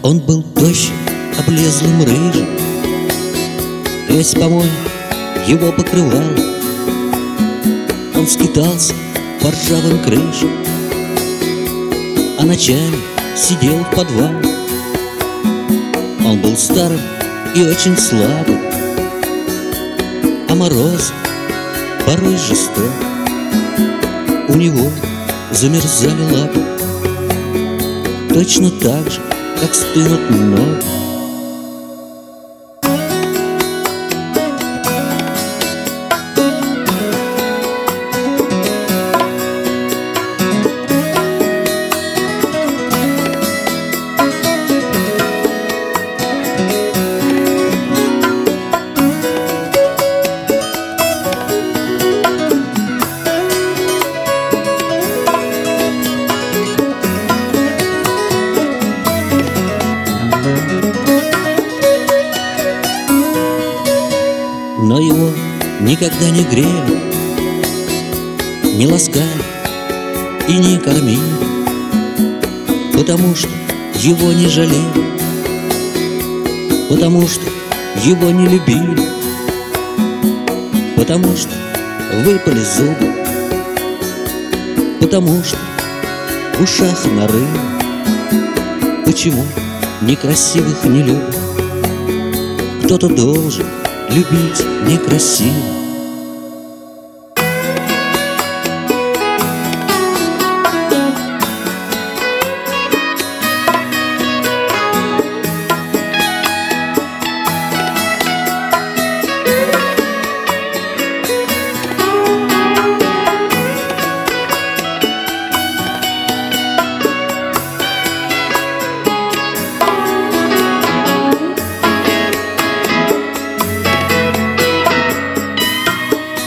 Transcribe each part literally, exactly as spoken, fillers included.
Он был тощим, облезлым, рыжим, грязь помоев его покрывала. Он скитался по ржавым крышам, а ночами сидел в подвале. Он был старым и очень слабым, а мороз порой жесток. У него замерзали лапы, точно так же, как стынут ноги. Но его никогда не грели, не ласкали и не кормили, потому что его не жалели, потому что его не любили, потому что выпали зубы, потому что в ушах нарыли. Почему некрасивых не любят? Кто-то должен любить некрасиво.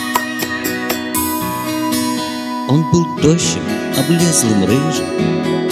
Он был тощим, облезлым, рыжим,